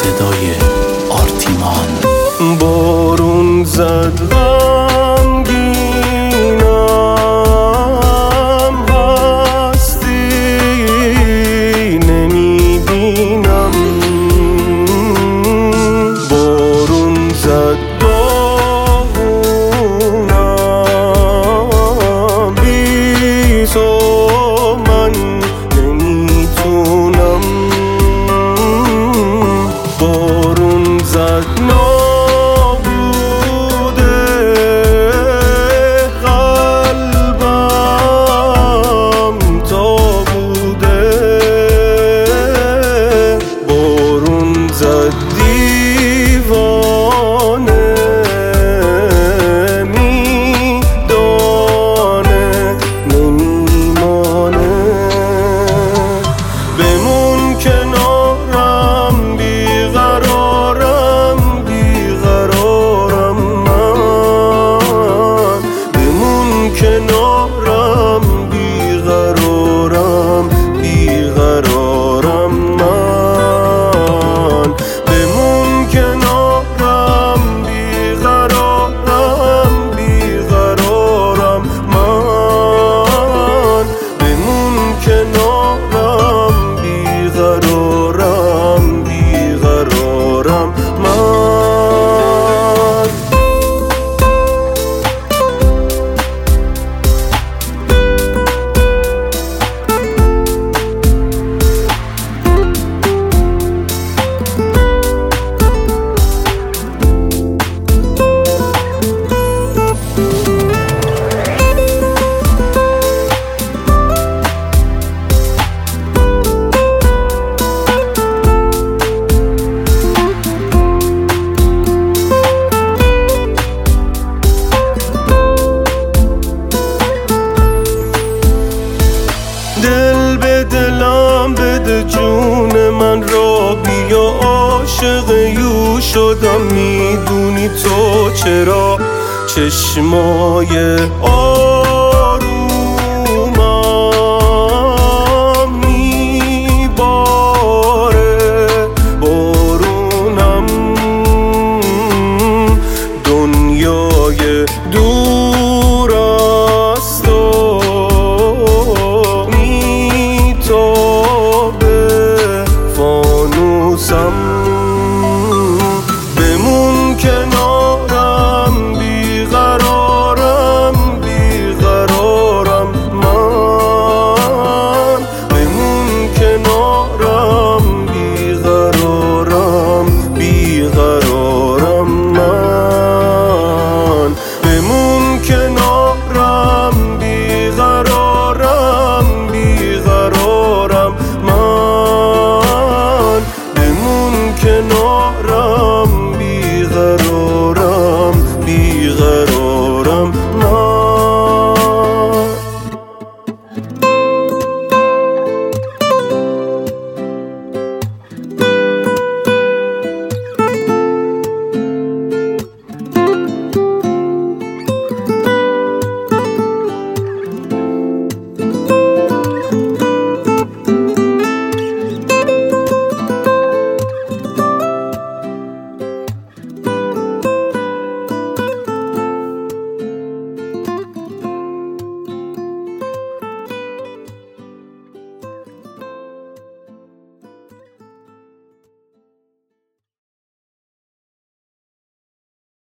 صدای آرتیمان. بارون زد غمگینم، هستی نمیبینم. بارون زد داغونم، بی تو من نمیتونم. بارون زد دیوانه میدانه نمیمانه. بمون کنارم، بیقرارم بیقرارم من. بمون کنارم، بیقرارم بیقرارم من. دل به دلم بده، جون من را بیا، عاشق یو شدم. میدونی تو چرا چشمای